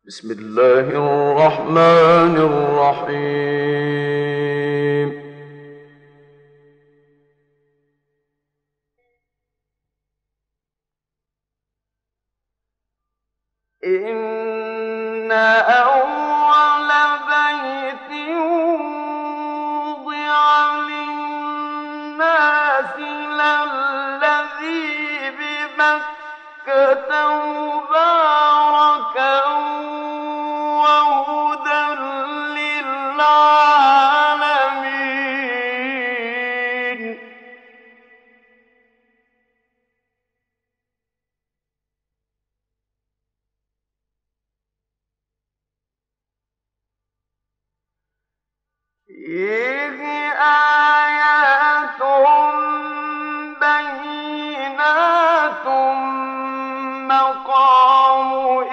بسم الله الرحمن الرحيم. إن أول بيت وضع للناس للذي ببكة مباركا وهدى للعالمين. فيه آيات بينات مقام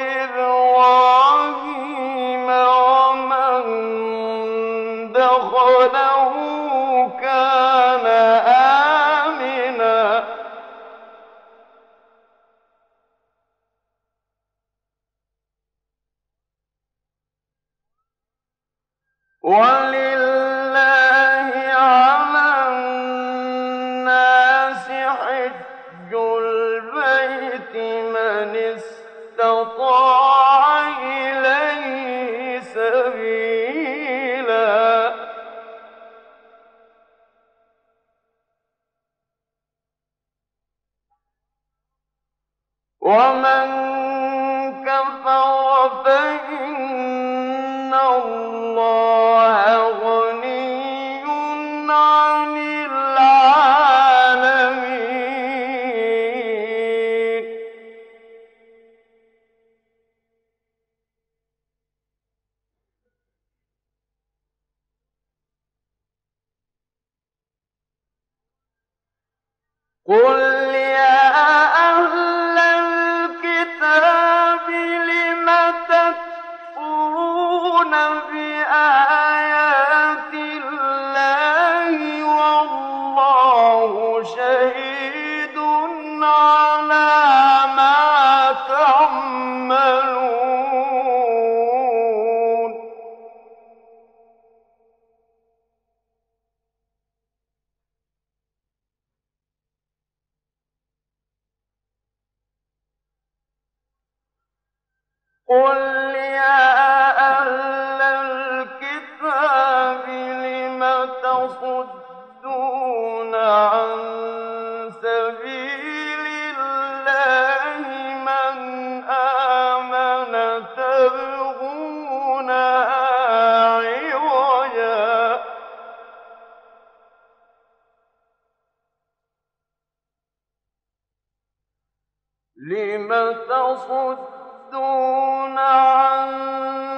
إبراهيم ومن دخله كان آمنا. ولله على الناس حج البيت من استطاع إليه سبيلا. ومن كفر فإن الله غني عن العالمين. قل يا أهل الكتاب لم تكفرون بآيات الله والله شهيد على ما تعملون. قل يا أهل الكتاب لم تصدون عن سبيل الله من آمن تبغونها عوجا. لم تصدون عن